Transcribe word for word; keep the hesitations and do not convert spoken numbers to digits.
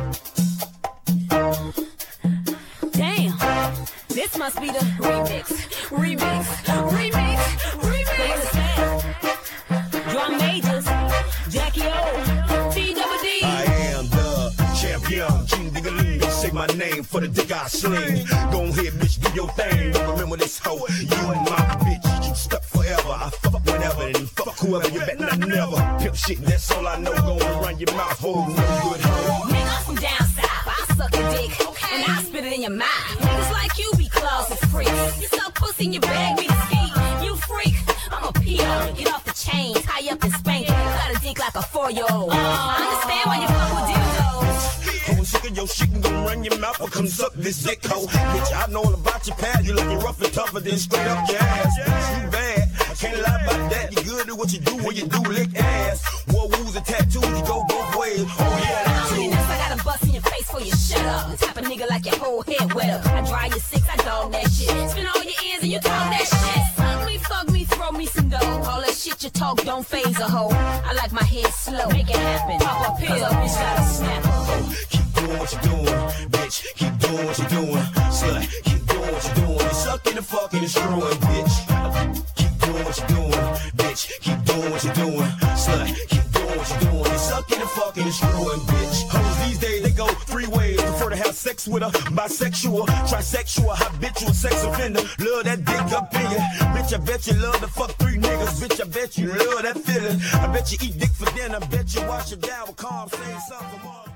Damn, this must be the remix, remix, remix, remix. Drum majors, Jackie O, T double D. I am the champion, King Digga-ling. Say my name for the dick I sling. Go ahead, bitch, do your thing. Remember this hoe, you and my bitch, you stuck forever. I fuck whenever and fuck whoever. You bet not never. Pimp shit, that's all I know. Gonna run your mouth, hold no good hoe. Nigga, I'm from down south. I suck a dick, okay, and I spit it in your mouth. Niggas like you be closet freaks. You suck pussy and you beg me to ski. You freak, I'm a P O. Get off the chain, tie up and spank. You gotta think like a four-year-old. I understand why you fuck with dildos. Hoe sick of your shit and gon' run your mouth or come suck this dick hoe. Bitch, I know all about your past. You looking rough and tougher than straight up your ass. You bad, I can't lie about that. You good at what you do when you do lick ass. War woos and tattoos, you go both ways. Oh yeah, that too. I gotta bust in your face for you shut up. The type of nigga like your whole head wet up. I dry your six, I dog that shit. Spin all your ears and you talk that shit. Suck me, fuck me, throw me some dough. All that shit you talk don't phase a hoe. I like my head slow, make it happen. Pop a pill, bitch gotta snap. Oh, keep doing what you're doing, bitch. Keep doing what you're doing, slut. Keep doing what you're doing. You sucking and fucking and screwing, bitch. Keep doing what you're doing, bitch. Keep doing what you're doing, slut. Keep doing what you're doing. You sucking and fucking and screwing, bitch. Hoes these days they go three ways. Prefer to have sex with a bisexual, trisexual, habitual sex offender. Love that dick up in you, bitch. I bet you love to fuck three niggas, bitch. I bet you love that feeling. I bet you eat dick for dinner. I bet you wash it down with calm, saying something more.